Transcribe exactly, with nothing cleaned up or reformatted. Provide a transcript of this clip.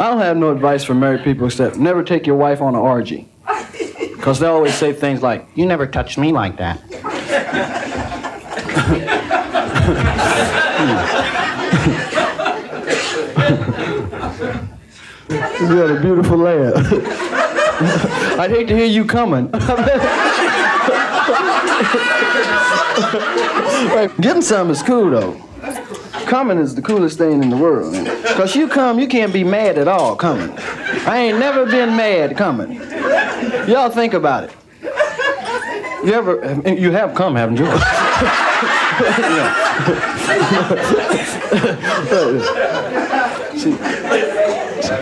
I don't have no advice for married people except never take your wife on an orgy. Because they always say things like, you never touched me like that. You got a beautiful laugh. I'd hate to hear you coming. Right, getting some is cool, though. Coming is the coolest thing in the world. Because you come, you can't be mad at all coming. I ain't never been mad coming. Y'all think about it. You ever, you have come, haven't you? See,